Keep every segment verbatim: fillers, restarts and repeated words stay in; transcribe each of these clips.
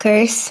Popkers.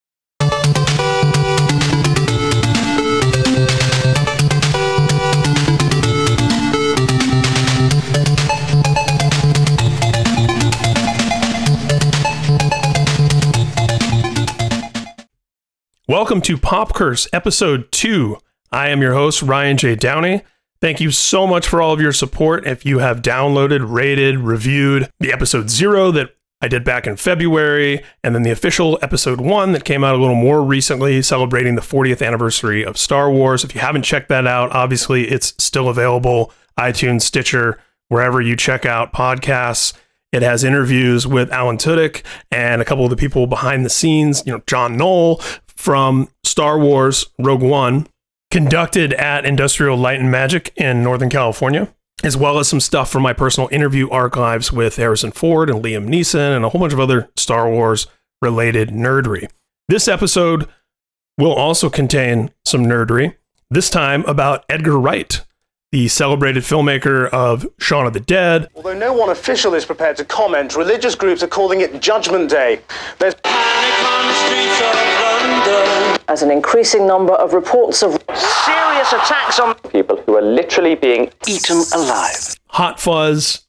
Welcome to Popkers, episode two. I am your host, Ryan J. Downey. Thank you so much for all of your support. If you have downloaded, rated, reviewed the episode zero that I did back in February, and then the official episode one that came out a little more recently, celebrating the fortieth anniversary of Star Wars. If you haven't checked that out, obviously it's still available, iTunes, Stitcher, wherever you check out podcasts. It has interviews with Alan Tudyk and a couple of the people behind the scenes, you know, John Knoll from Star Wars Rogue One, conducted at Industrial Light and Magic in Northern California, as well as some stuff from my personal interview archives with Harrison Ford and Liam Neeson and a whole bunch of other Star Wars related nerdery. This episode will also contain some nerdery, this time about Edgar Wright, the celebrated filmmaker of Shaun of the Dead. Although no one official is prepared to comment, religious groups are calling it Judgment Day. There's panic on the streets of London as an increasing number of reports of serious attacks on people who are literally being eaten alive. Hot Fuzz.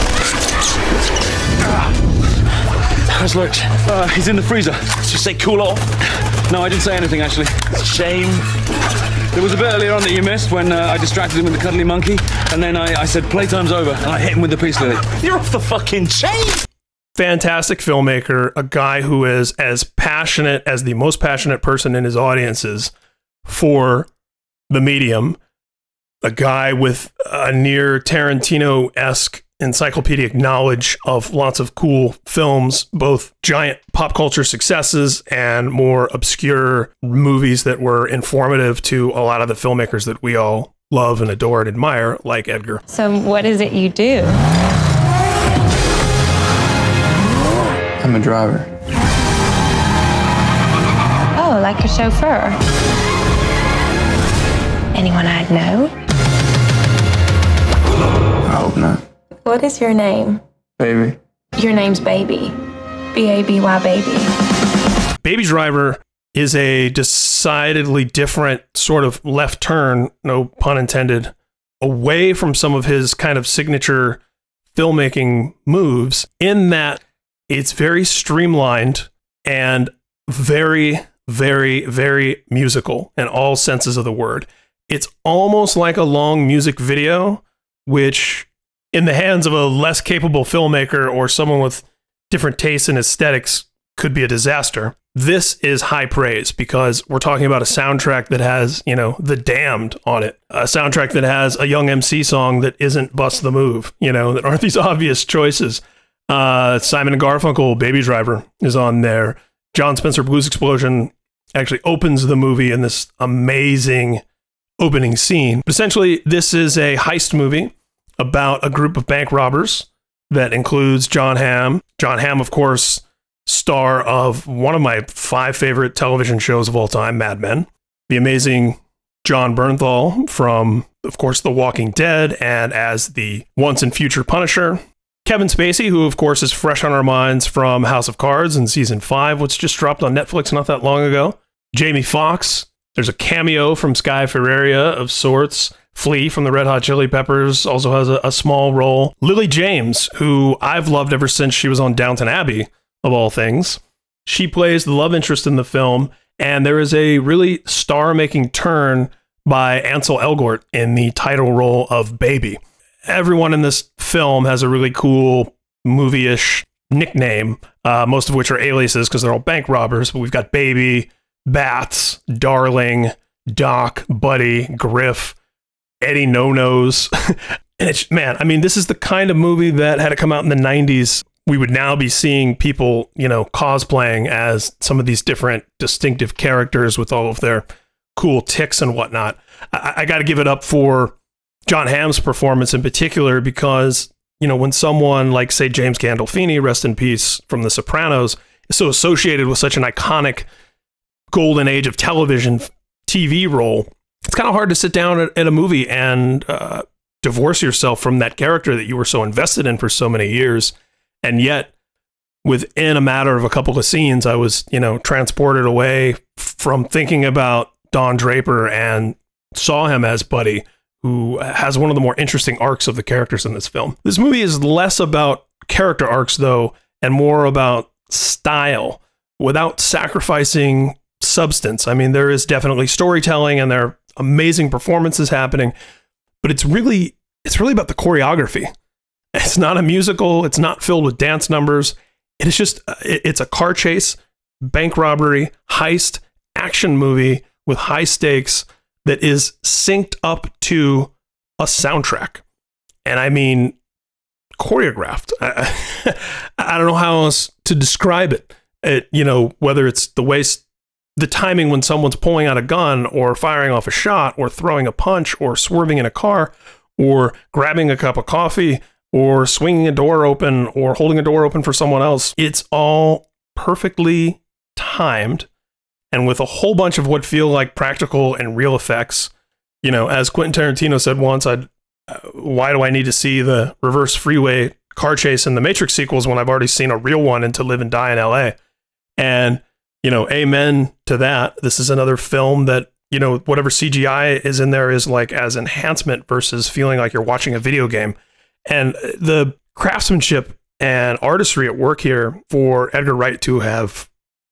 How's Lurch? Uh, he's in the freezer. Just say cool off. No, I didn't say anything, actually. It's a shame. There was a bit earlier on that you missed when uh, I distracted him with the cuddly monkey, and then I, I said playtime's over, and I hit him with the peace lily. You're off the fucking chain! Fantastic filmmaker, a guy who is as passionate as the most passionate person in his audiences for the medium, a guy with a near Tarantino-esque encyclopedic knowledge of lots of cool films, both giant pop culture successes and more obscure movies that were informative to a lot of the filmmakers that we all love and adore and admire, like Edgar. So what is it you do? I'm a driver. Oh, like a chauffeur. Anyone I'd know? I hope not. What is your name? Baby. Your name's Baby. B A B Y Baby. Baby Driver is a decidedly different sort of left turn, no pun intended, away from some of his kind of signature filmmaking moves, in that it's very streamlined and very, very, very musical in all senses of the word. It's almost like a long music video, which in the hands of a less capable filmmaker or someone with different tastes and aesthetics could be a disaster. This is high praise because we're talking about a soundtrack that has, you know, The Damned on it. A soundtrack that has a Young M C song that isn't Bust the Move, you know, that aren't these obvious choices. Uh, Simon and Garfunkel, Baby Driver is on there. John Spencer Blues Explosion actually opens the movie in this amazing opening scene. But essentially, this is a heist movie about a group of bank robbers that includes John Hamm. John Hamm, of course, star of one of my five favorite television shows of all time, Mad Men. The amazing John Bernthal from, of course, The Walking Dead and as the once and future Punisher. Kevin Spacey, who, of course, is fresh on our minds from House of Cards in season five, which just dropped on Netflix not that long ago. Jamie Foxx. There's a cameo from Sky Ferreira of sorts. Flea from the Red Hot Chili Peppers also has a, a small role. Lily James, who I've loved ever since she was on Downton Abbey, of all things. She plays the love interest in the film, and there is a really star-making turn by Ansel Elgort in the title role of Baby. Everyone in this film has a really cool movie-ish nickname, uh, most of which are aliases because they're all bank robbers. But we've got Baby, Bats, Darling, Doc, Buddy, Griff, Eddie No-Nos. And it's, man, I mean, this is the kind of movie that had it come out in the nineties, we would now be seeing people, you know, cosplaying as some of these different distinctive characters with all of their cool tics and whatnot. I, I got to give it up for John Hamm's performance in particular, because, you know, when someone like, say, James Gandolfini, rest in peace, from The Sopranos, is so associated with such an iconic golden age of television T V role, it's kind of hard to sit down at, at a movie and uh, divorce yourself from that character that you were so invested in for so many years. And yet, within a matter of a couple of scenes, I was, you know, transported away from thinking about Don Draper and saw him as Buddy, who has one of the more interesting arcs of the characters in this film. This movie is less about character arcs, though, and more about style without sacrificing substance. I mean, there is definitely storytelling and there are amazing performances happening, but it's really, it's really about the choreography. It's not a musical. It's not filled with dance numbers. It is just, it's a car chase, bank robbery, heist, action movie with high stakes that is synced up to a soundtrack. And I mean, choreographed. I, I don't know how else to describe it. It, you know, whether it's the way, the timing when someone's pulling out a gun or firing off a shot or throwing a punch or swerving in a car or grabbing a cup of coffee or swinging a door open or holding a door open for someone else. It's all perfectly timed and with a whole bunch of what feel like practical and real effects. You know, as Quentin Tarantino said once, I'd, uh, why do I need to see the reverse freeway car chase in the Matrix sequels when I've already seen a real one in To Live and Die in L A? And, you know, amen to that. This is another film that, you know, whatever C G I is in there is like as enhancement versus feeling like you're watching a video game. And the craftsmanship and artistry at work here for Edgar Wright to have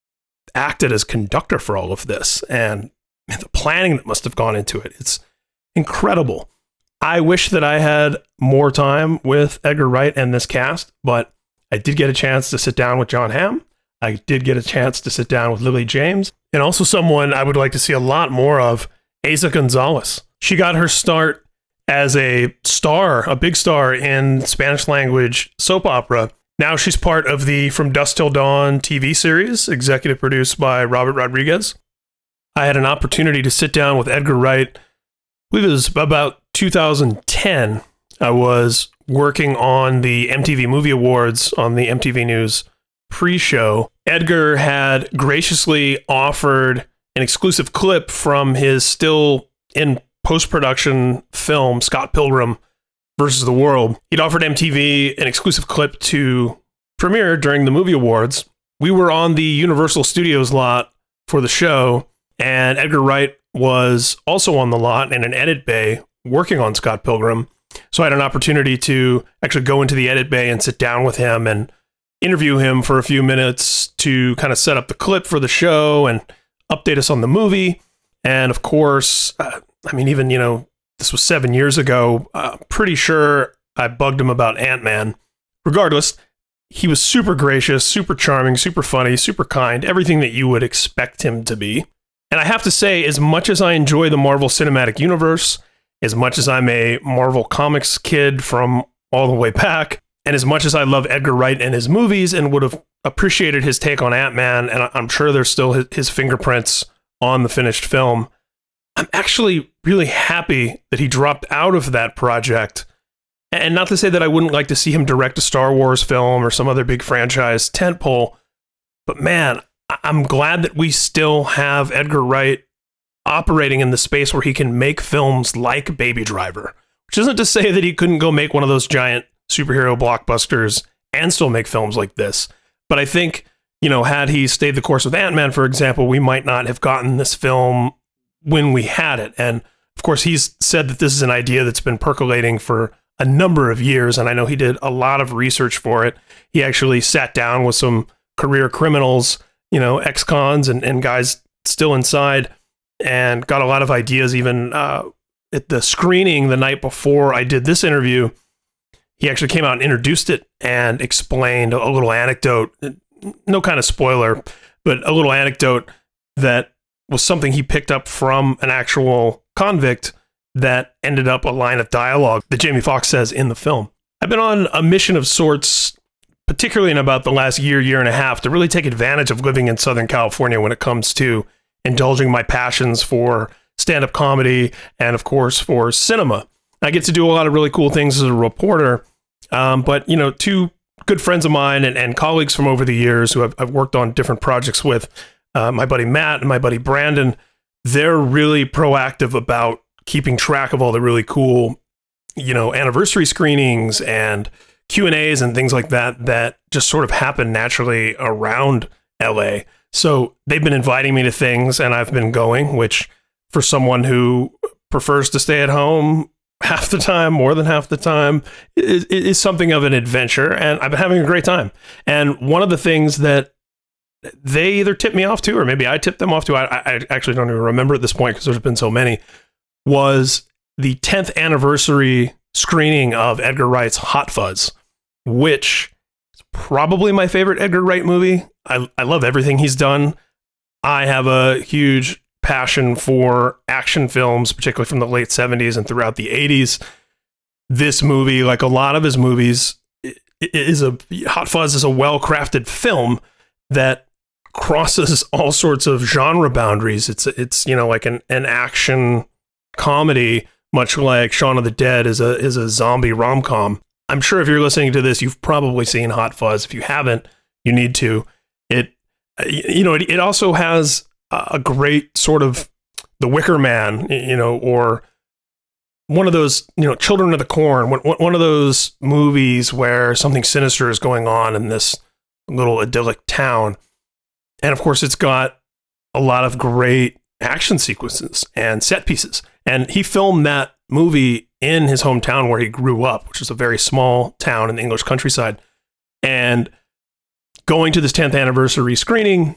acted as conductor for all of this and the planning that must have gone into it. It's incredible. I wish that I had more time with Edgar Wright and this cast, but I did get a chance to sit down with John Hamm. I did get a chance to sit down with Lily James, and also someone I would like to see a lot more of, Eiza Gonzalez. She got her start as a star, a big star in Spanish language soap opera. Now she's part of the From Dusk Till Dawn T V series, executive produced by Robert Rodriguez. I had an opportunity to sit down with Edgar Wright. I believe it was about two thousand ten. I was working on the M T V Movie Awards on the M T V News pre-show. Edgar had graciously offered an exclusive clip from his still in post-production film, Scott Pilgrim versus the World. He'd offered M T V an exclusive clip to premiere during the movie awards. We were on the Universal Studios lot for the show, and Edgar Wright was also on the lot in an edit bay working on Scott Pilgrim. So I had an opportunity to actually go into the edit bay and sit down with him and interview him for a few minutes to kind of set up the clip for the show and update us on the movie. And of course, uh, I mean, even, you know, this was seven years ago. Uh, pretty sure I bugged him about Ant-Man. Regardless, he was super gracious, super charming, super funny, super kind, everything that you would expect him to be. And I have to say, as much as I enjoy the Marvel Cinematic Universe, as much as I'm a Marvel Comics kid from all the way back, and as much as I love Edgar Wright and his movies and would have appreciated his take on Ant-Man, and I'm sure there's still his fingerprints on the finished film, I'm actually really happy that he dropped out of that project. And not to say that I wouldn't like to see him direct a Star Wars film or some other big franchise tentpole, but man, I'm glad that we still have Edgar Wright operating in the space where he can make films like Baby Driver, which isn't to say that he couldn't go make one of those giant superhero blockbusters and still make films like this. But I think, you know, had he stayed the course with Ant-Man, for example, we might not have gotten this film when we had it. And of course, he's said that this is an idea that's been percolating for a number of years. And I know he did a lot of research for it. He actually sat down with some career criminals, you know, ex-cons and, and guys still inside, and got a lot of ideas. Even uh, at the screening the night before I did this interview, he actually came out and introduced it and explained a little anecdote, no kind of spoiler, but a little anecdote that was something he picked up from an actual convict that ended up a line of dialogue that Jamie Foxx says in the film. I've been on a mission of sorts, particularly in about the last year, year and a half, to really take advantage of living in Southern California when it comes to indulging my passions for stand-up comedy and, of course, for cinema. I get to do a lot of really cool things as a reporter, um, but, you know, two good friends of mine and, and colleagues from over the years who I've, I've worked on different projects with, uh, my buddy Matt and my buddy Brandon, they're really proactive about keeping track of all the really cool, you know, anniversary screenings and Q and A's and things like that that just sort of happen naturally around L A. So they've been inviting me to things and I've been going, which for someone who prefers to stay at home half the time, more than half the time, is, is something of an adventure. And I've been having a great time. And one of the things that they either tipped me off to, or maybe I tipped them off to, I, I actually don't even remember at this point because there's been so many, was the tenth anniversary screening of Edgar Wright's Hot Fuzz, which is probably my favorite Edgar Wright movie. I, I love everything he's done. I have a huge passion for action films, particularly from the late seventies and throughout the eighties. This movie, like a lot of his movies, is a Hot Fuzz is a well-crafted film that crosses all sorts of genre boundaries. It's it's you know like an, an action comedy, much like Shaun of the Dead is a is a zombie rom-com. I'm sure if you're listening to this, you've probably seen Hot Fuzz. If you haven't, you need to. It you know it, it also has a great sort of The Wicker Man, you know, or one of those, you know, Children of the Corn, one of those movies where something sinister is going on in this little idyllic town. And of course, it's got a lot of great action sequences and set pieces. And he filmed that movie in his hometown where he grew up, which is a very small town in the English countryside. And going to this tenth anniversary screening,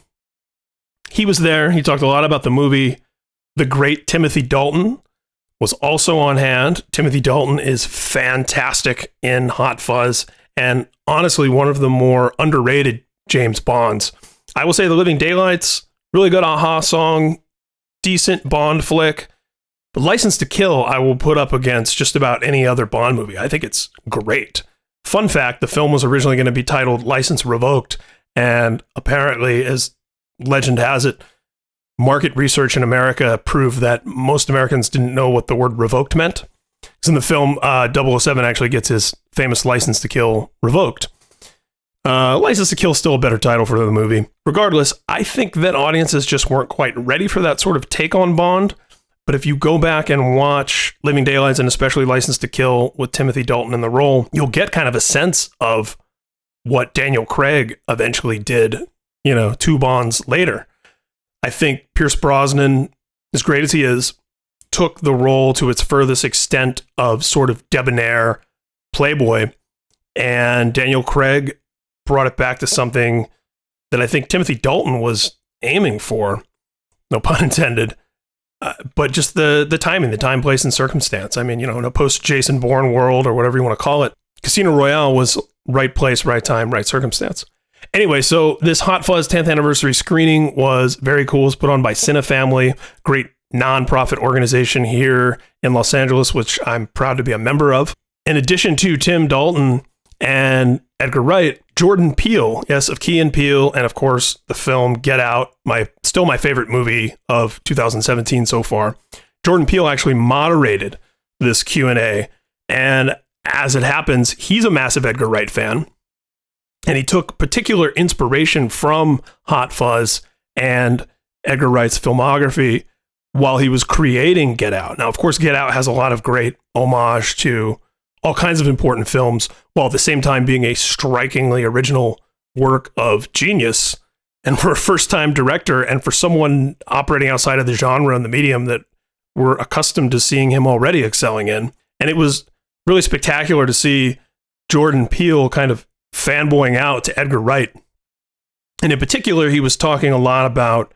he was there. He talked a lot about the movie. The great Timothy Dalton was also on hand. Timothy Dalton is fantastic in Hot Fuzz, and honestly, one of the more underrated James Bonds. I will say The Living Daylights, really good aha song, decent Bond flick. But License to Kill, I will put up against just about any other Bond movie. I think it's great. Fun fact, the film was originally going to be titled License Revoked, and apparently, as legend has it, market research in America proved that most Americans didn't know what the word revoked meant. Because in the film, uh, double oh seven actually gets his famous License to Kill revoked. Uh, License to Kill is still a better title for the movie. Regardless, I think that audiences just weren't quite ready for that sort of take on Bond. But if you go back and watch Living Daylights, and especially License to Kill with Timothy Dalton in the role, you'll get kind of a sense of what Daniel Craig eventually did, you know, two Bonds later. I think Pierce Brosnan, as great as he is, took the role to its furthest extent of sort of debonair playboy, and Daniel Craig brought it back to something that I think Timothy Dalton was aiming for, no pun intended, uh, but just the the timing, the time, place, and circumstance. I mean, you know, in a post-Jason Bourne world, or whatever you want to call it, Casino Royale was right place, right time, right circumstance. Anyway, so this Hot Fuzz tenth anniversary screening was very cool. It was put on by Cinefamily, great nonprofit organization here in Los Angeles, which I'm proud to be a member of. In addition to Tim Dalton and Edgar Wright, Jordan Peele, yes, of Key and Peele, and of course the film Get Out, my still my favorite movie of two thousand seventeen so far. Jordan Peele actually moderated this Q and A, and as it happens, he's a massive Edgar Wright fan. And he took particular inspiration from Hot Fuzz and Edgar Wright's filmography while he was creating Get Out. Now, of course, Get Out has a lot of great homage to all kinds of important films, while at the same time being a strikingly original work of genius. And for a first-time director, and for someone operating outside of the genre and the medium that we're accustomed to seeing him already excelling in. And it was really spectacular to see Jordan Peele kind of fanboying out to Edgar Wright. And in particular, he was talking a lot about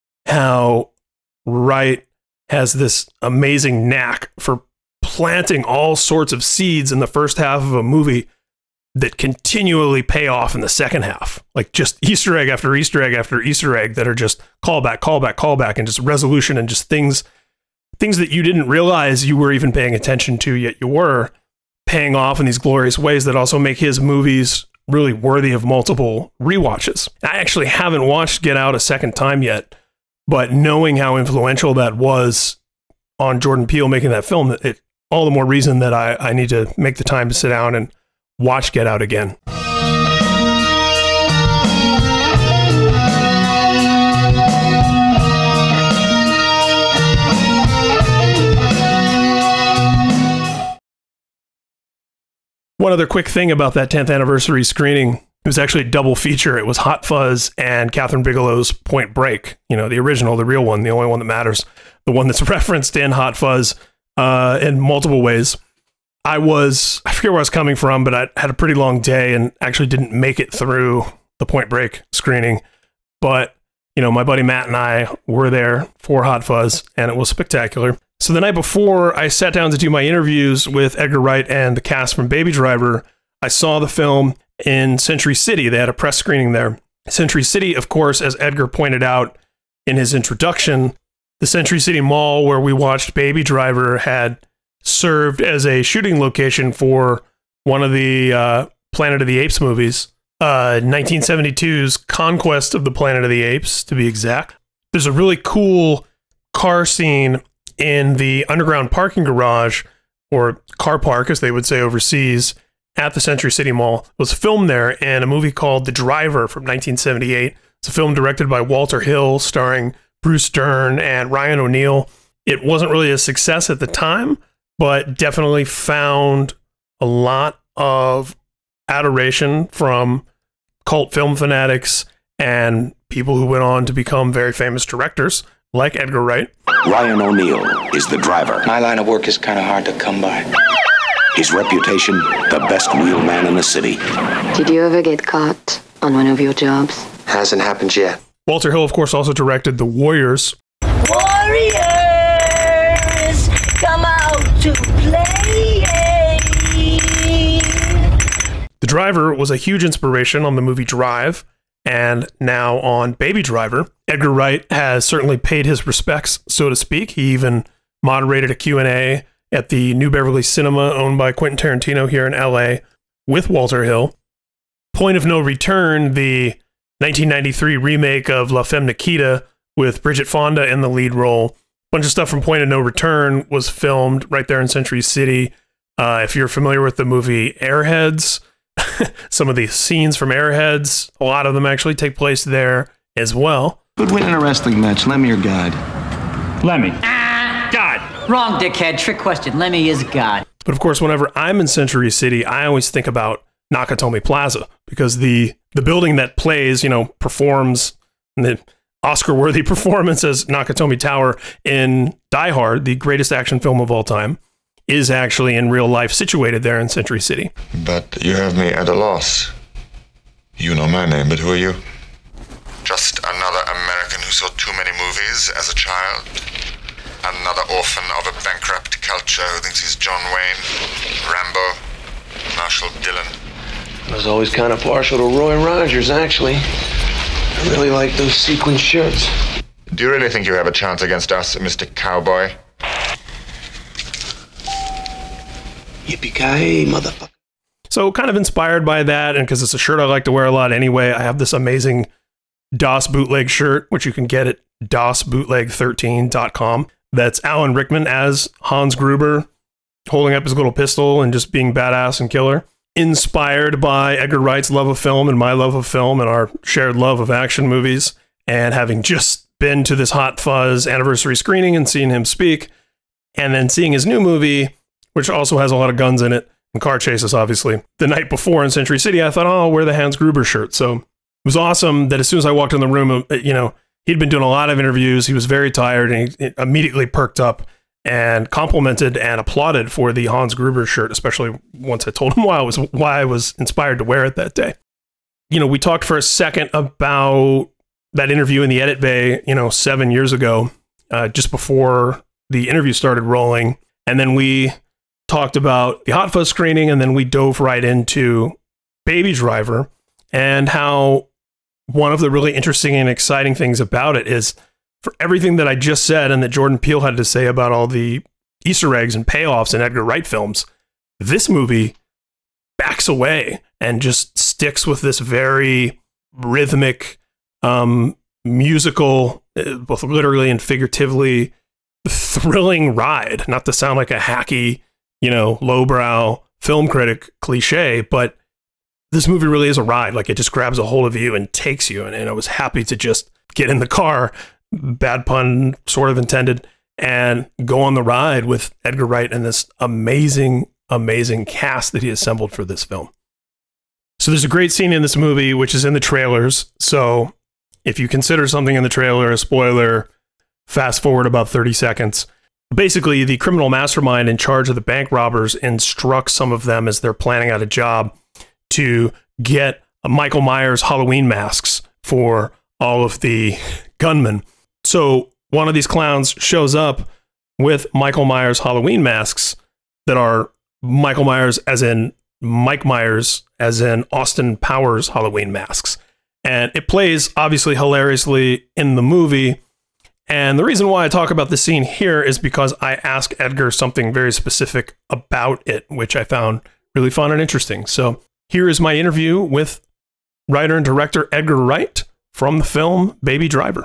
how Wright has this amazing knack for planting all sorts of seeds in the first half of a movie that continually pay off in the second half. Like just Easter egg after Easter egg after Easter egg that are just callback, callback, callback, and just resolution and just things, things that you didn't realize you were even paying attention to, yet you were, paying off in these glorious ways that also make his movies really worthy of multiple rewatches. I actually haven't watched Get Out a second time yet, but knowing how influential that was on Jordan Peele making that film, it all the more reason that I, I need to make the time to sit down and watch Get Out again. One other quick thing about that tenth anniversary screening, it was actually a double feature. It was Hot Fuzz and Catherine Bigelow's Point Break. You know, the original, the real one, the only one that matters, the one that's referenced in Hot Fuzz uh, in multiple ways. I was, I forget where I was coming from, but I had a pretty long day and actually didn't make it through the Point Break screening. But, you know, my buddy Matt and I were there for Hot Fuzz, and it was spectacular. So the night before I sat down to do my interviews with Edgar Wright and the cast from Baby Driver, I saw the film in Century City. They had a press screening there. Century City, of course, as Edgar pointed out in his introduction, the Century City Mall where we watched Baby Driver had served as a shooting location for one of the uh, Planet of the Apes movies, uh, nineteen seventy-two's Conquest of the Planet of the Apes, to be exact. There's a really cool car scene in the underground parking garage, or car park, as they would say overseas, at the Century City Mall. It was filmed there in a movie called The Driver from nineteen seventy-eight. It's a film directed by Walter Hill, starring Bruce Dern and Ryan O'Neal. It wasn't really a success at the time, but definitely found a lot of adoration from cult film fanatics and people who went on to become very famous directors, like Edgar Wright. Ryan O'Neal is the driver. My line of work is kind of hard to come by. His reputation, the best wheelman in the city. Did you ever get caught on one of your jobs? Hasn't happened yet. Walter Hill, of course, also directed The Warriors. Warriors, come out to play. The Driver was a huge inspiration on the movie Drive, and now on Baby Driver. Edgar Wright has certainly paid his respects, so to speak. He even moderated a Q and A at the New Beverly Cinema, owned by Quentin Tarantino here in L A, with Walter Hill. Point of No Return, the nineteen ninety-three remake of La Femme Nikita with Bridget Fonda in the lead role. A bunch of stuff from Point of No Return was filmed right there in Century City. Uh, if you're familiar with the movie Airheads, some of the scenes from Airheads, a lot of them actually take place there as well. Who'd win in a wrestling match, Lemmy or God? Lemmy. God. Wrong, dickhead. Trick question. Lemmy is God. But of course, whenever I'm in Century City, I always think about Nakatomi Plaza, because the the building that plays, you know, performs the Oscar-worthy performance as Nakatomi Tower in Die Hard, the greatest action film of all time, is actually in real life situated there in Century City. But you have me at a loss. You know my name, but who are you? Just another American who saw too many movies as a child. Another orphan of a bankrupt culture who thinks he's John Wayne, Rambo, Marshall Dillon. I was always kind of partial to Roy Rogers, actually. I really like those sequin shirts. Do you really think you have a chance against us, Mister Cowboy? Yippee-ki-yay, motherfucker. So kind of inspired by that, and because it's a shirt I like to wear a lot anyway, I have this amazing DOS bootleg shirt, which you can get at dos bootleg thirteen dot com. That's Alan Rickman as Hans Gruber, holding up his little pistol and just being badass and killer. Inspired by Edgar Wright's love of film and my love of film and our shared love of action movies, and having just been to this Hot Fuzz anniversary screening and seen him speak, and then seeing his new movie, which also has a lot of guns in it and car chases, obviously. The night before in Century City, I thought, oh, I'll wear the Hans Gruber shirt. So it was awesome that as soon as I walked in the room, you know, he'd been doing a lot of interviews. He was very tired, and he immediately perked up and complimented and applauded for the Hans Gruber shirt, especially once I told him why I was why I was inspired to wear it that day. You know, we talked for a second about that interview in the edit bay, you know, seven years ago, uh, just before the interview started rolling. And then we talked about the Hot Fuzz screening, and then we dove right into Baby Driver, and how one of the really interesting and exciting things about it is, for everything that I just said and that Jordan Peele had to say about all the Easter eggs and payoffs in Edgar Wright films, this movie backs away and just sticks with this very rhythmic, um, musical, both literally and figuratively, thrilling ride. Not to sound like a hacky, you know, lowbrow film critic cliche, but this movie really is a ride. Like, it just grabs a hold of you and takes you. And, and I was happy to just get in the car, bad pun sort of intended, and go on the ride with Edgar Wright and this amazing, amazing cast that he assembled for this film. So there's a great scene in this movie, which is in the trailers. So if you consider something in the trailer a spoiler, fast forward about thirty seconds. Basically, the criminal mastermind in charge of the bank robbers instructs some of them as they're planning out a job to get Michael Myers Halloween masks for all of the gunmen. So one of these clowns shows up with Michael Myers Halloween masks that are Michael Myers as in Mike Myers as in Austin Powers Halloween masks. And it plays obviously hilariously in the movie. And the reason why I talk about this scene here is because I asked Edgar something very specific about it, which I found really fun and interesting. So here is my interview with writer and director Edgar Wright from the film Baby Driver.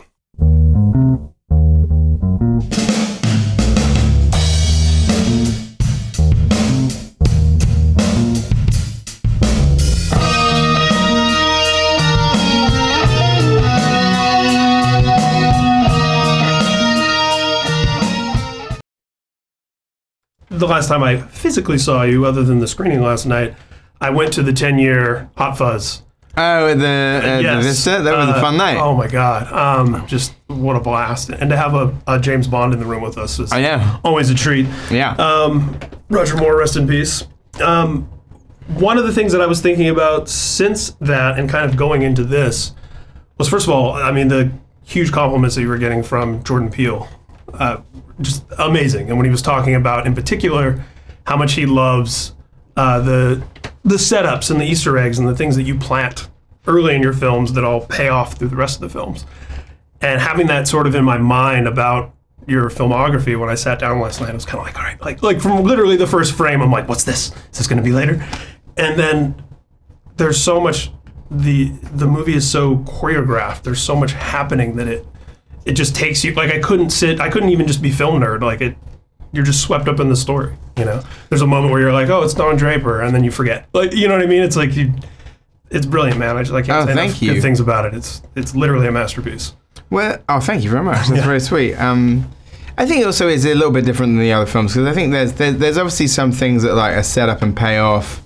The last time I physically saw you, other than the screening last night, I went to the ten-year Hot Fuzz. Oh, the, uh, yes. the Vista? That was uh, a fun night. Oh, my God. Um, just what a blast. And to have a, a James Bond in the room with us was I know. always a treat. Yeah. Um, Roger Moore, rest in peace. Um, one of the things that I was thinking about since that and kind of going into this was, first of all, I mean, the huge compliments that you were getting from Jordan Peele. Uh, just amazing. And when he was talking about, in particular, how much he loves uh, the the setups and the Easter eggs and the things that you plant early in your films that all pay off through the rest of the films. And having that sort of in my mind about your filmography when I sat down last night, I was kind of like, all right, like, like from literally the first frame, I'm like, what's this? Is this going to be later? And then there's so much, the the movie is so choreographed. There's so much happening that it it just takes you, like I couldn't sit, I couldn't even just be film nerd. Like it, you're just swept up in the story, you know? There's a moment where you're like, oh, it's Don Draper, and then you forget. Like, you know what I mean? It's like, you, it's brilliant, man. I, just, I can't oh, say thank enough you. good things about it. It's it's literally a masterpiece. Well, oh, thank you very much. That's Yeah. very sweet. Um, I think also it's a little bit different than the other films, because I think there's, there's there's obviously some things that like are set up and pay off.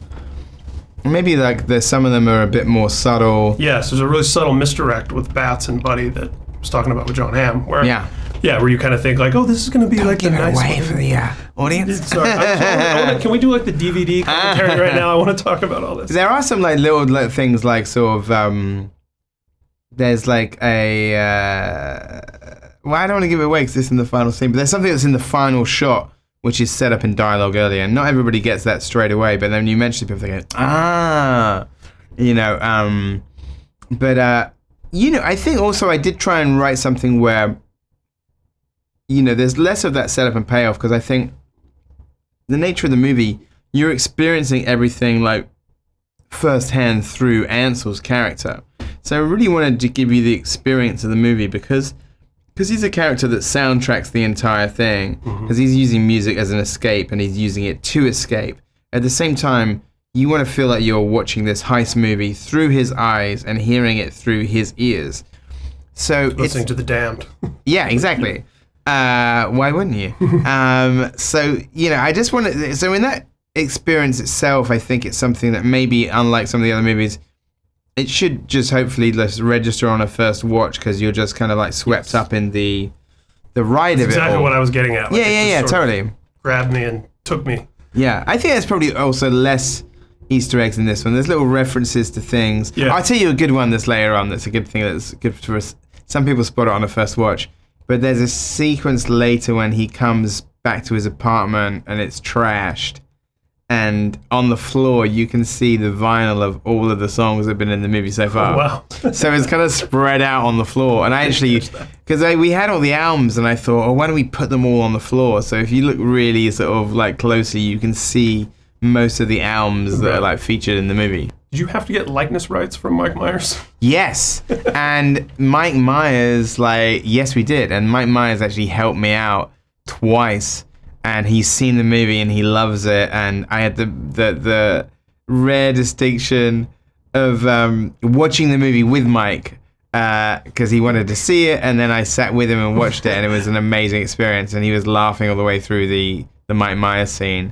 Maybe like there's some of them are a bit more subtle. Yes, there's a really subtle misdirect with Bats and Buddy that I was talking about with John Hamm. Where, Yeah. Yeah, where you kind of think like, oh, this is going to be Don't like give the it nice away one. for the uh, audience. Sorry, I, I wanna, I wanna, can we do like the D V D commentary right now? I want to talk about all this. There are some like little, little things like sort of um, there's like a uh, well, I don't want to give it away because it's in the final scene, but there's something that's in the final shot which is set up in dialogue earlier, and not everybody gets that straight away. But then when you mention it, people think, ah, you know. Um, but uh, you know, I think also I did try and write something where, you know, there's less of that setup and payoff, because I think the nature of the movie, you're experiencing everything like firsthand through Ansel's character. So I really wanted to give you the experience of the movie, because because he's a character that soundtracks the entire thing, because mm-hmm. he's using music as an escape and he's using it to escape. At the same time, you want to feel like you're watching this heist movie through his eyes and hearing it through his ears. So listening it's, to The Damned. Yeah, exactly. Uh, why wouldn't you? um, so, you know, I just want to... So in that experience itself, I think it's something that maybe, unlike some of the other movies, it should just hopefully just register on a first watch, because you're just kind of like swept yes. up in the the ride that's of it exactly all. what I was getting at. Like yeah, yeah, yeah, totally. Grabbed me and took me. Yeah, I think there's probably also less Easter eggs in this one. There's little references to things. Yeah. I'll tell you a good one that's later on. That's a good thing. That's good for us. Some people spot it on a first watch. But there's a sequence later when he comes back to his apartment and it's trashed. And on the floor, you can see the vinyl of all of the songs that have been in the movie so far. Oh, wow. So it's kind of spread out on the floor. And I actually, because we had all the albums, and I thought, oh, why don't we put them all on the floor? So if you look really sort of like closely, you can see most of the albums that are like featured in the movie. Did you have to get likeness rights from Mike Myers? Yes. And Mike Myers, like, yes, we did. And Mike Myers actually helped me out twice. And he's seen the movie and he loves it. And I had the the, the rare distinction of um, watching the movie with Mike, because uh, he wanted to see it. And then I sat with him and watched it. And it was an amazing experience. And he was laughing all the way through the, the Mike Myers scene.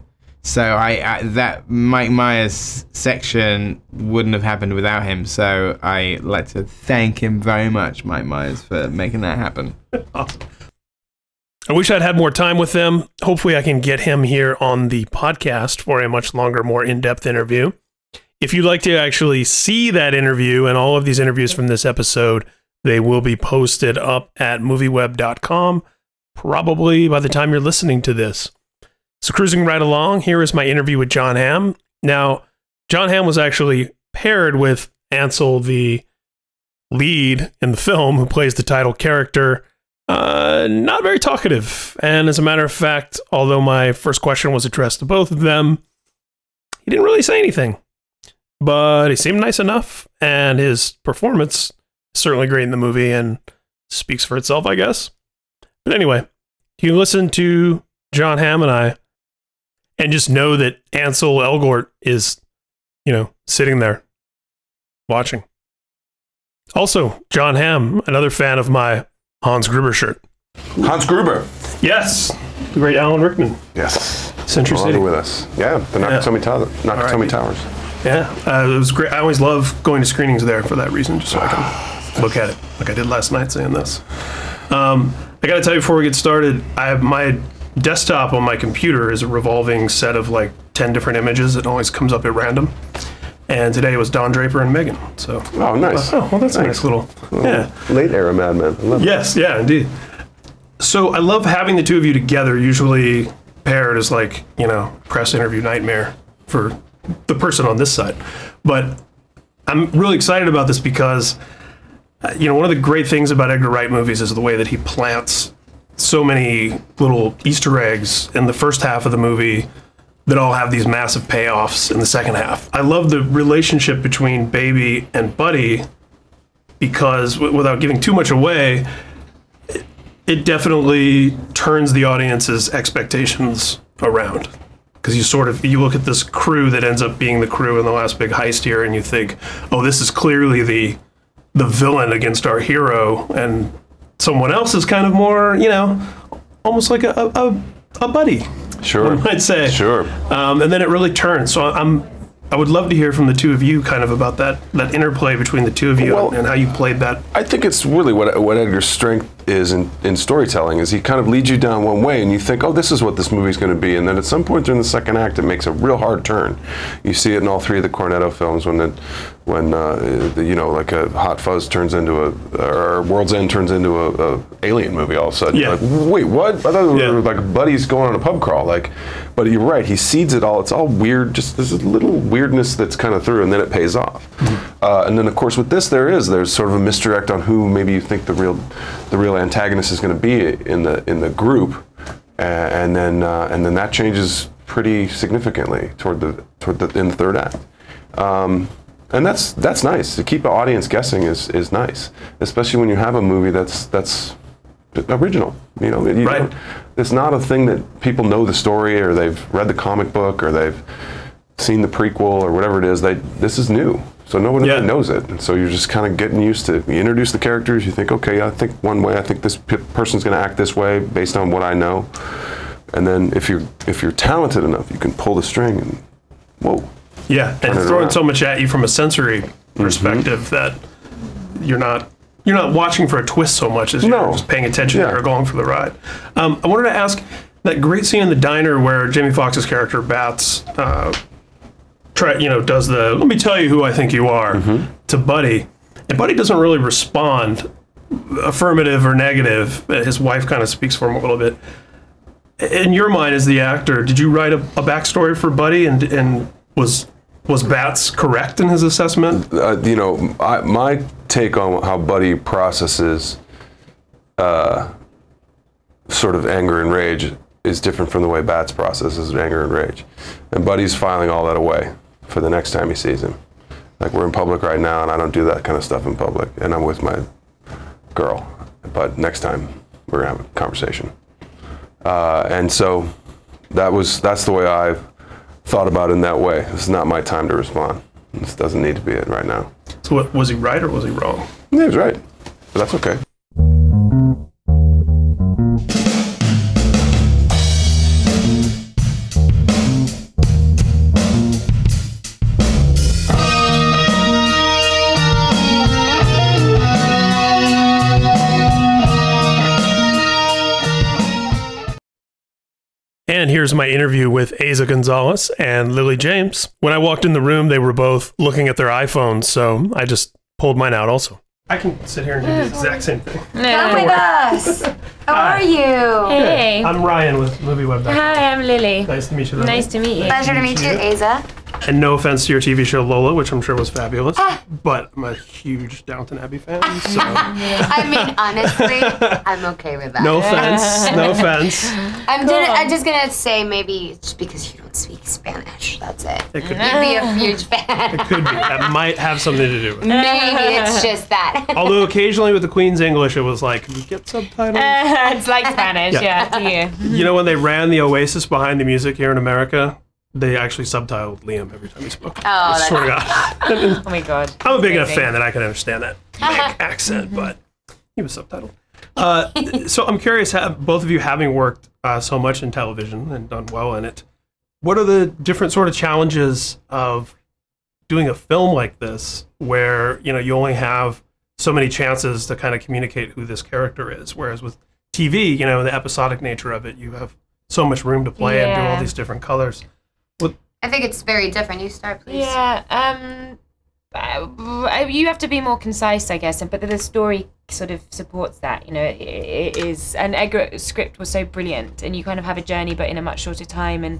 So I, I that Mike Myers section wouldn't have happened without him. So I like to thank him very much, Mike Myers, for making that happen. Awesome. I wish I'd had more time with them. Hopefully I can get him here on the podcast for a much longer, more in-depth interview. If you'd like to actually see that interview and all of these interviews from this episode, they will be posted up at movie web dot com, probably by the time you're listening to this. So cruising right along, here is my interview with Jon Hamm. Now, Jon Hamm was actually paired with Ansel, the lead in the film, who plays the title character. Uh, not very talkative. And as a matter of fact, although my first question was addressed to both of them, he didn't really say anything. But he seemed nice enough, and his performance is certainly great in the movie and speaks for itself, I guess. But anyway, you listen to Jon Hamm and I, and just know that Ansel Elgort is, you know, sitting there watching. Also, Jon Hamm, another fan of my Hans Gruber shirt. Hans Gruber. Yes. The great Alan Rickman. Yes. Century no City. with us. Yeah, the Nakatomi, yeah. Tower, Nakatomi right. Towers. Yeah, uh, it was great. I always love going to screenings there for that reason, just so I can look at it, like I did last night saying this. Um, I got to tell you before we get started, I have my desktop on my computer is a revolving set of like ten different images. It always comes up at random. And today it was Don Draper and Megan. So oh, nice. Oh, well, that's nice. a nice little, yeah. Late era Mad Men. I love yes, it. yeah, indeed. So I love having the two of you together. Usually paired is like, you know, press interview nightmare for the person on this side. But I'm really excited about this because, uh, you know, one of the great things about Edgar Wright movies is the way that he plants so many little Easter eggs in the first half of the movie that all have these massive payoffs in the second half. I love the relationship between Baby and Buddy because, w- without giving too much away, it, it definitely turns the audience's expectations around. Because you sort of, you look at this crew that ends up being the crew in the last big heist here, and you think, oh, this is clearly the the villain against our hero, and someone else is kind of more, you know, almost like a a, a buddy. Sure. One might say. Sure. Um, and then it really turns. So I'm, I would love to hear from the two of you kind of about that that interplay between the two of you well, and, and how you played that. I think it's really what what Edgar's strength is in, in storytelling is he kind of leads you down one way and you think, oh, this is what this movie's going to be. And then at some point during the second act, it makes a real hard turn. You see it in all three of the Cornetto films when it, when uh, you know, like a Hot Fuzz turns into a, or World's End turns into a, a alien movie all of a sudden. Yeah. Like, wait, what? I thought we yeah. were like buddies going on a pub crawl. Like, but you're right. He seeds it all. It's all weird. Just there's a little weirdness that's kind of through, and then it pays off. Mm-hmm. Uh, and then of course with this, there is there's sort of a misdirect on who maybe you think the real the real antagonist is going to be in the in the group, uh, and then uh, and then that changes pretty significantly toward the toward the in the third act. Um, And that's that's nice. To keep the audience guessing is, is nice, especially when you have a movie that's that's original. You know, you right. It's not a thing that people know the story or they've read the comic book or they've seen the prequel or whatever it is. They this is new, so no one yeah. really knows it, and so you're just kind of getting used to. You introduce the characters. You think, okay, I think one way. I think this p- person's going to act this way based on what I know, and then if you're if you're talented enough, you can pull the string and whoa. Yeah, and it's throwing so much at you from a sensory perspective mm-hmm. that you're not you're not watching for a twist so much as you're no. just paying attention yeah. and you're going for the ride. Um, I wanted to ask that great scene in the diner where Jamie Foxx's character Bats, uh, try you know does the "Let me tell you who I think you are" mm-hmm. to Buddy, and Buddy doesn't really respond, affirmative or negative. His wife kind of speaks for him a little bit. In your mind, as the actor, did you write a, a backstory for Buddy, and and was Was Bats correct in his assessment? Uh, you know, I, my take on how Buddy processes uh, sort of anger and rage is different from the way Bats processes anger and rage. And Buddy's filing all that away for the next time he sees him. Like, we're in public right now, and I don't do that kind of stuff in public, and I'm with my girl. But next time, we're going to have a conversation. Uh, and so that was that's the way I've thought about it in that way. This is not my time to respond. This doesn't need to be it right now. So what, was he right or was he wrong? Yeah, he was right. But that's okay. here's my interview with Eiza Gonzalez and Lily James. When I walked in the room, they were both looking at their iPhones, so I just pulled mine out also. I can sit here and do the exact same thing. Come with us. How are you? Hey. I'm Ryan with Movie Web. Hi, I'm Lily. Nice to meet you. Lily. Nice to meet you. Pleasure to meet you, Eiza. And no offense to your T V show Lola, which I'm sure was fabulous, but I'm a huge Downton Abbey fan, so... I mean, honestly, I'm okay with that. No offense, no offense. I'm, gonna, I'm just gonna say maybe it's because you don't speak Spanish. That's it. It could You'd be a huge fan. It could be. That might have something to do with it. Maybe it's just that. Although occasionally with the Queen's English, it was like, can we get subtitles? Uh, it's like Spanish, Yeah. yeah, to you. You know, when they ran the Oasis behind the music here in America, they actually subtitled Liam every time he spoke. Oh, I that's swear to God. Oh my God. I'm a big enough Amazing. fan that I can understand that big accent, but he was subtitled. Uh, so I'm curious, ha- both of you having worked uh, so much in television and done well in it, what are the different sort of challenges of doing a film like this where, you know, you only have so many chances to kind of communicate who this character is, whereas with T V, you know, the episodic nature of it, you have so much room to play and do all Yeah. these different colors. I think it's very different. You start, please. Yeah, um, uh, you have to be more concise, I guess, but the story sort of supports that, you know, it, it is, and Edgar's script was so brilliant, and you kind of have a journey, but in a much shorter time, and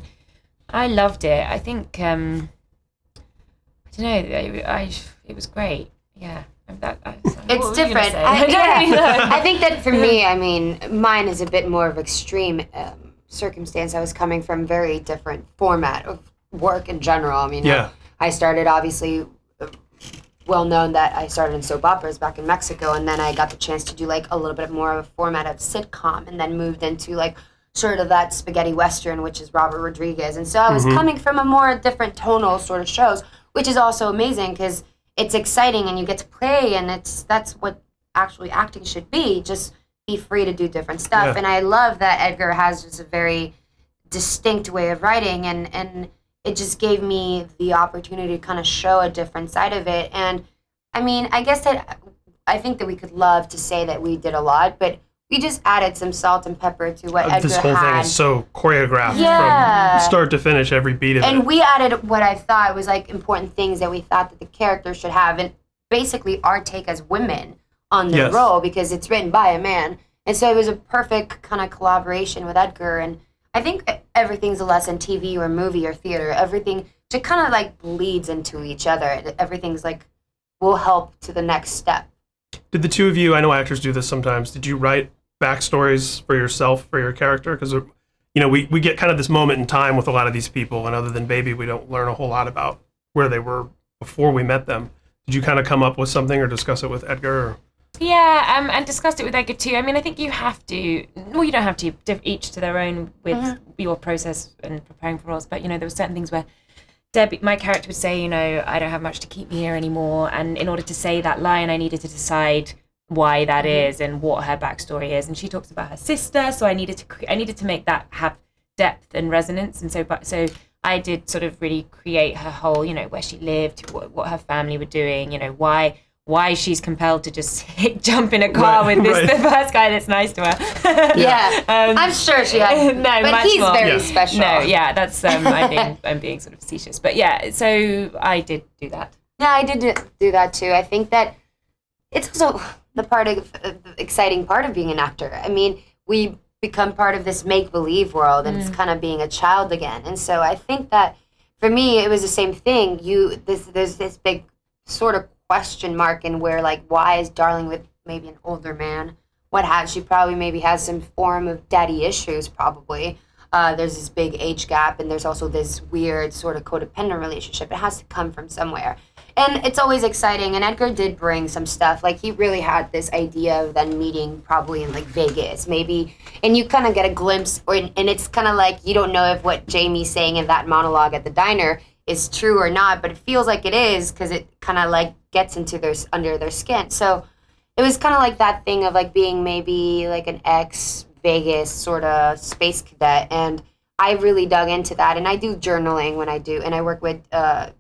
I loved it. I think, um, I don't know, I, I it was great, yeah. That, I, It's what were you gonna different. say? I, I don't really know. yeah. I think that for me, I mean, mine is a bit more of extreme um, circumstance. I was coming from very different format of work in general. I mean, Yeah. I, I started obviously uh, well known that I started in soap operas back in Mexico, and then I got the chance to do like a little bit more of a format of sitcom, and then moved into like sort of that spaghetti western, which is Robert Rodriguez. And so I was Mhm. coming from a more different tonal sort of shows, which is also amazing because it's exciting and you get to play, and it's that's what actually acting should be. Just be free to do different stuff. Yeah. And I love that Edgar has just a very distinct way of writing, and and it just gave me the opportunity to kind of show a different side of it. And I mean, I guess that I think that we could love to say that we did a lot, but we just added some salt and pepper to what Uh, Edgar this whole had. thing is so choreographed Yeah. from start to finish, every beat of And it. we added what I thought was like important things that we thought that the character should have, and basically our take as women on the Yes. role, because it's written by a man. And so it was a perfect kind of collaboration with Edgar. And I think everything's a lesson, T V or movie or theater. Everything just kind of like bleeds into each other. Everything's like will help to the next step. Did the two of you, I know actors do this sometimes, did you write backstories for yourself, for your character? Because, you know, we, we get kind of this moment in time with a lot of these people, and other than Baby, we don't learn a whole lot about where they were before we met them. Did you kind of come up with something or discuss it with Edgar? Or? Yeah, um, and discussed it with Edgar too. I mean, I think you have to, well, you don't have to, diff- each to their own with Mhm. your process and preparing for roles, but, you know, there were certain things where Debbie, my character would say, you know, I don't have much to keep me here anymore, and in order to say that line, I needed to decide why that Mhm. is and what her backstory is, and she talks about her sister, so I needed to, cre- I needed to make that have depth and resonance, and so, but, so I did sort of really create her whole, you know, where she lived, what, what her family were doing, you know, why why she's compelled to just jump in a car Right, with this right. the first guy that's nice to her. Yeah. I'm sure she had, no, but much he's more. very Yeah. special. No, yeah, that's um, I'm being I'm being sort of facetious, but yeah, so I did do that. Yeah, I did do- do that too. I think that it's also the part of uh, the exciting part of being an actor. I mean, we become part of this make-believe world, and it's Mm. kind of being a child again. And so I think that for me, it was the same thing. You this there's this big sort of question mark in where, like, why is Darling with maybe an older man? What has she probably maybe has some form of daddy issues probably. Uh, there's this big age gap, and there's also this weird sort of codependent relationship. It has to come from somewhere. And it's always exciting, and Edgar did bring some stuff. Like, he really had this idea of then meeting probably in, like, Vegas, maybe. And you kind of get a glimpse, or and it's kind of like you don't know if what Jamie's saying in that monologue at the diner is true or not, but it feels like it is because it kind of, like, gets into their, under their skin. So it was kind of like that thing of, like, being maybe, like, an ex-Vegas sort of space cadet, and I really dug into that. And I do journaling when I do, and I work with... Uh,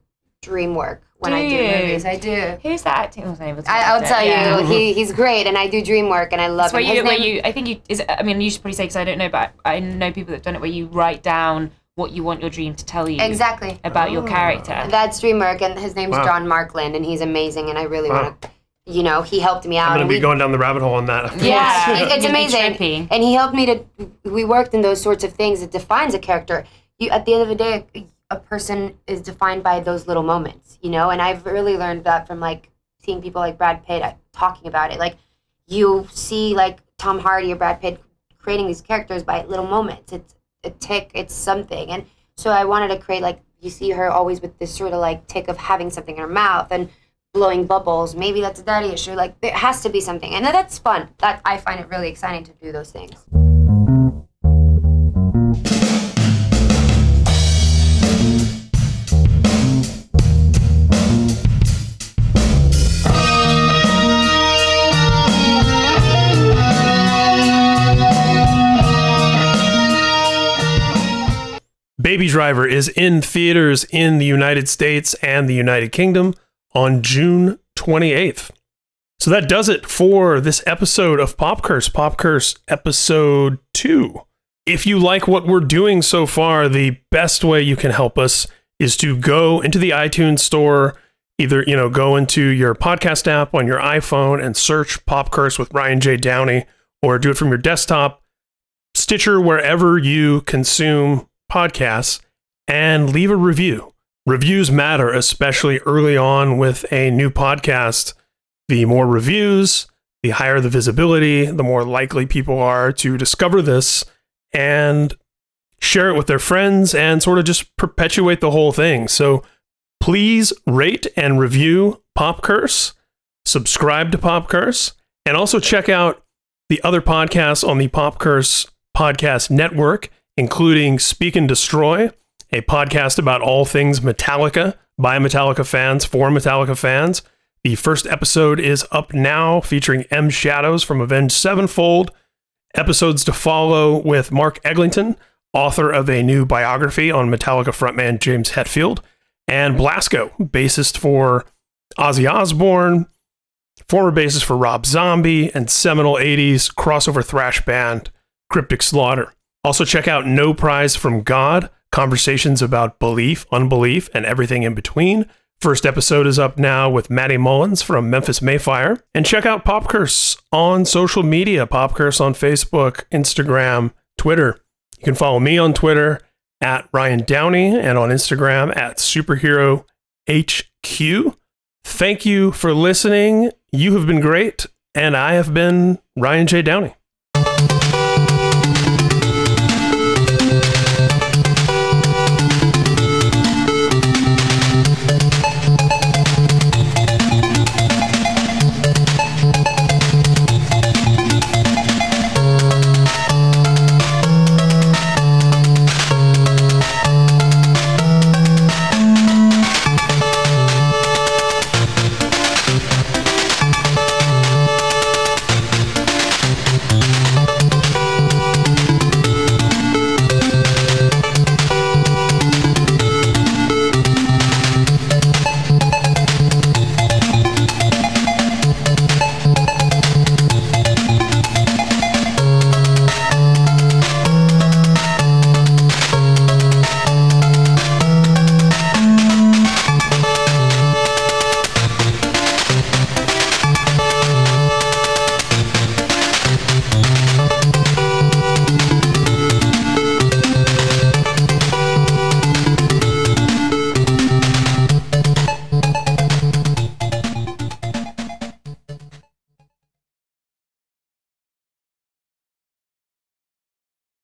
dream work when Do I do you? movies. I do. Who's the acting? I wasn't able to I, I'll get tell it. Yeah. you, he, he's great, and I do dream work, and I love That's where him. you, His where name- you, I think you, is, I mean, you should probably say because I don't know, but I know people that've done it where you write down what you want your dream to tell you. Exactly. About your character. That's DreamWork, and his name's Wow. John Markland, and he's amazing, and I really Wow. want to, you know, he helped me out. I'm going and to be we- going down the rabbit hole on that. Yeah, it- it's You'd be amazing. trippy. And he helped me to, we worked in those sorts of things. It defines a character. You, at the end of the day, a person is defined by those little moments, you know? And I've really learned that from, like, seeing people like Brad Pitt uh, talking about it. Like, you see, like, Tom Hardy or Brad Pitt creating these characters by little moments. It's a tick, it's something. And so I wanted to create, like, you see her always with this sort of, like, tick of having something in her mouth and blowing bubbles. Maybe that's a daddy issue. Like, there has to be something. And that's fun. That I find it really exciting to do those things. Baby Driver is in theaters in the United States and the United Kingdom on June twenty-eighth. So that does it for this episode of Pop Curse, Pop Curse episode two. If you like what we're doing so far, the best way you can help us is to go into the iTunes store, either, you know, go into your podcast app on your iPhone and search Pop Curse with Ryan J. Downey, or do it from your desktop, Stitcher, wherever you consume podcasts, and leave a review. Reviews matter, especially early on with a new podcast. The more reviews, the higher the visibility, the more likely people are to discover this and share it with their friends and sort of just perpetuate the whole thing. So please rate and review Pop Curse, subscribe to Pop Curse, and also check out the other podcasts on the Pop Curse Podcast Network, including Speak and Destroy, a podcast about all things Metallica by Metallica fans for Metallica fans. The first episode is up now, featuring M. Shadows from Avenged Sevenfold. Episodes to follow with Mark Eglinton, author of a new biography on Metallica frontman James Hetfield, and Blasco, bassist for Ozzy Osbourne, former bassist for Rob Zombie, and seminal eighties crossover thrash band Cryptic Slaughter. Also check out No Prize from God, conversations about belief, unbelief, and everything in between. First episode is up now with Maddie Mullins from Memphis Mayfire. And check out Pop Curse on social media, Pop Curse on Facebook, Instagram, Twitter. You can follow me on Twitter at Ryan Downey and on Instagram at Superhero H Q. Thank you for listening. You have been great, and I have been Ryan J. Downey.